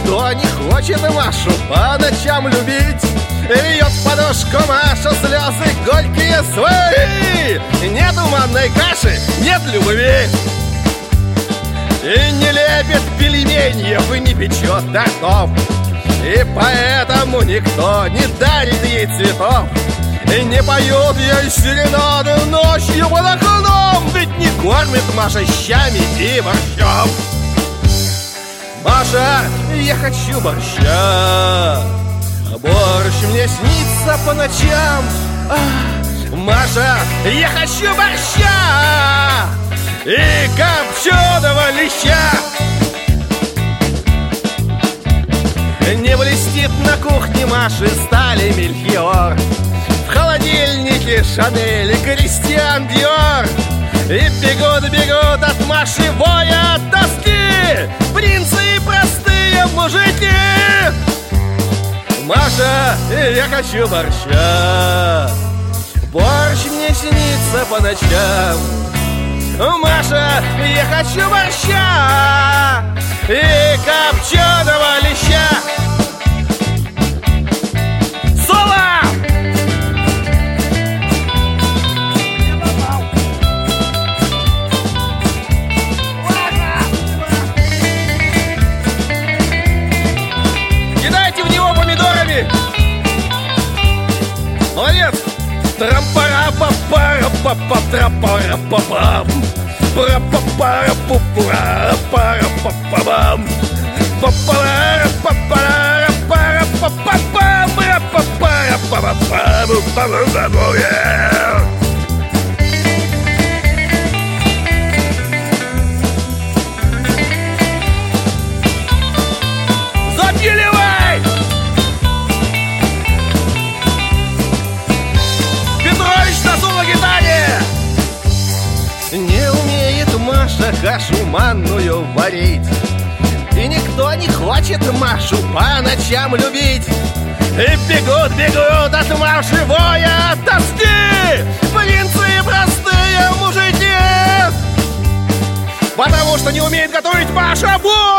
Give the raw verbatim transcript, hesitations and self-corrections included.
никто не хочет Машу по ночам любить. Льет в подушку Маша слезы горькие свои. Нет манной каши, нет любви. И не лепит пельменьев, и не печет тортов. И поэтому никто не дарит ей цветов. И не поют ей серенады ночью под окном. Ведь не кормит Маша щами и борщом. Маша, я хочу борща. Борщ мне снится по ночам. Ах, Маша, я хочу борща и копченого леща. Не блестит на кухне Маши стали Мельхиор. В холодильнике Шанель и Кристиан Диор. И бегут, бегут от Маши воя от тоски принцы и простые мужики. Маша, я хочу борща. Борщ мне снится по ночам. Маша, я хочу борща и копченого леща. Соло! Кидайте в него помидорами. Молодец! Трампара-папара-папа, трапара-папам. Пара-папара-пупура-пара-папам. Папара-папара-пара-папам. Пара-папара-папам. Запиливай! Петрович на соло-гитаре! Не умеет Маша кашу манную варить. И никто не хочет Машу по ночам любить. И бегут, бегут от Маши воя от тоски принцы и простые мужики. Потому что не умеет готовить Маша борщ.